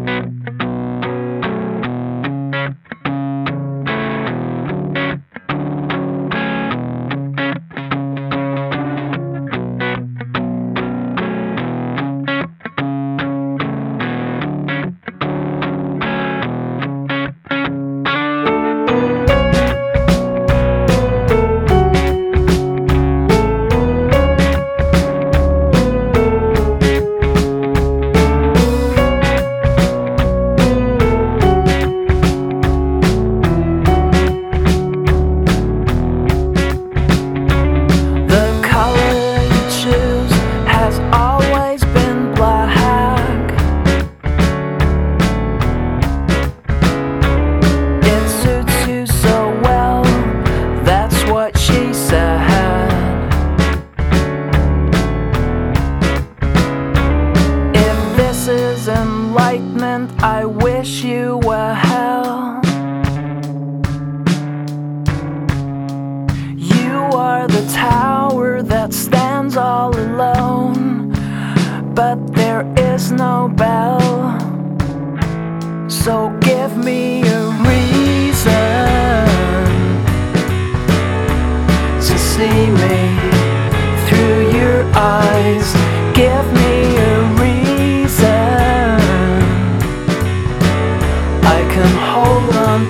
I wish you well. You are the tower that stands all alone, but there is no bell. So give me a reason to see me through your eyes. Give me a reason I can hold on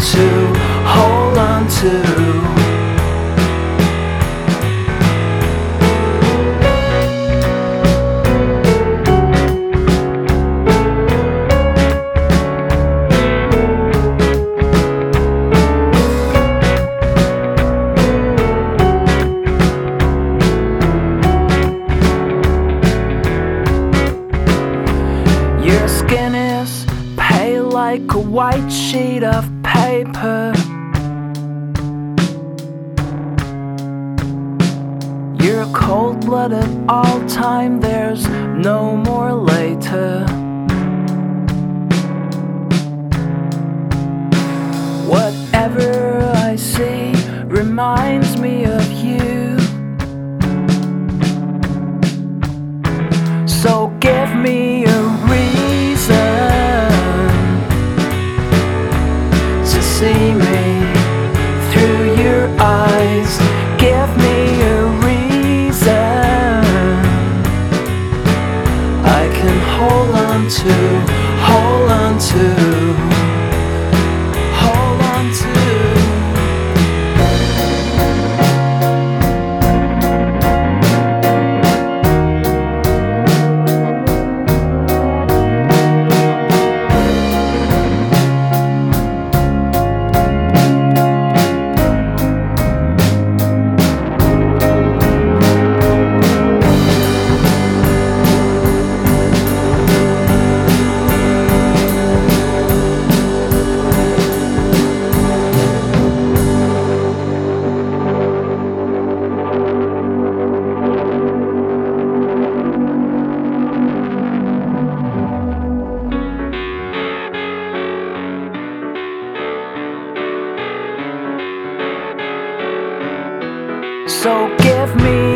to. Your skin is pale like a white sheet of paper. You're cold-blooded all time, there's no more later. Whatever I see reminds me of you. So give me a reason to see me through your eyes. Give me a reason I can hold on to, hold on to, hold on to. So give me